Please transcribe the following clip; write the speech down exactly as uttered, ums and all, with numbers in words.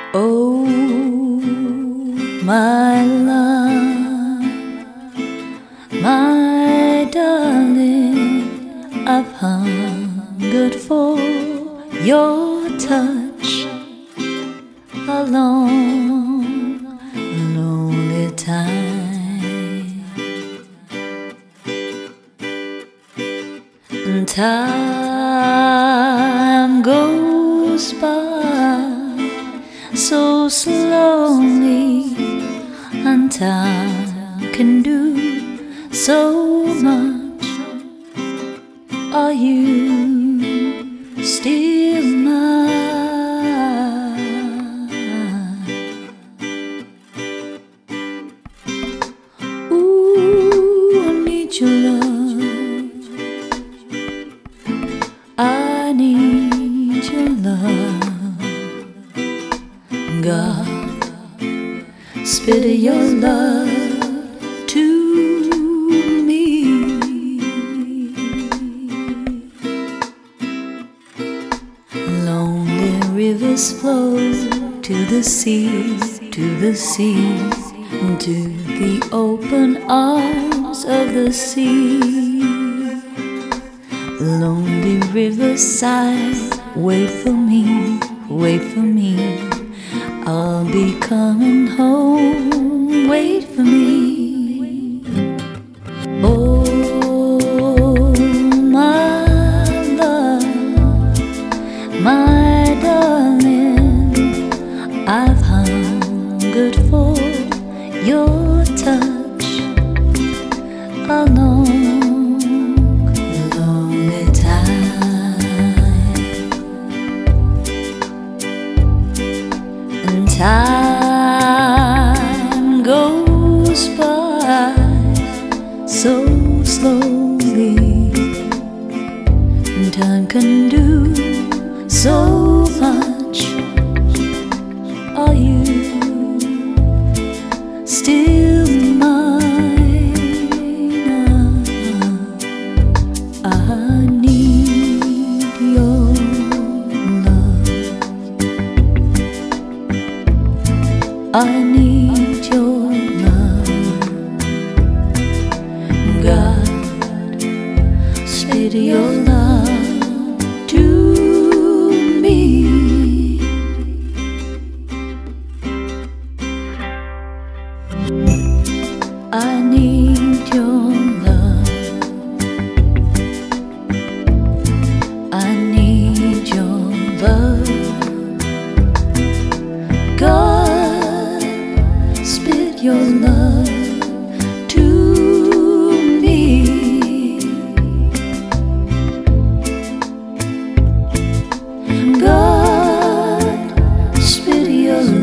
Oh, my love, my darling, I've hungered for your touch a long, lonely time. And time goes by so slowly, and time can do so much. Are you still mine? Ooh, I need your love, I need your love. God, spit your love to me. Lonely rivers flow to the sea, to the sea, to the open arms of the sea. Lonely rivers sigh, wait for me, wait for me, I'll be coming home, wait for me. Oh, my love, my darling, I've hungered for your touch a long, lonely time. And time goes by so slowly, and time can do so much. Are you still mine? I need your love, I need your love. God, spit your love to me. I need your love, I need your love. God, spit your love to me. God, spit your love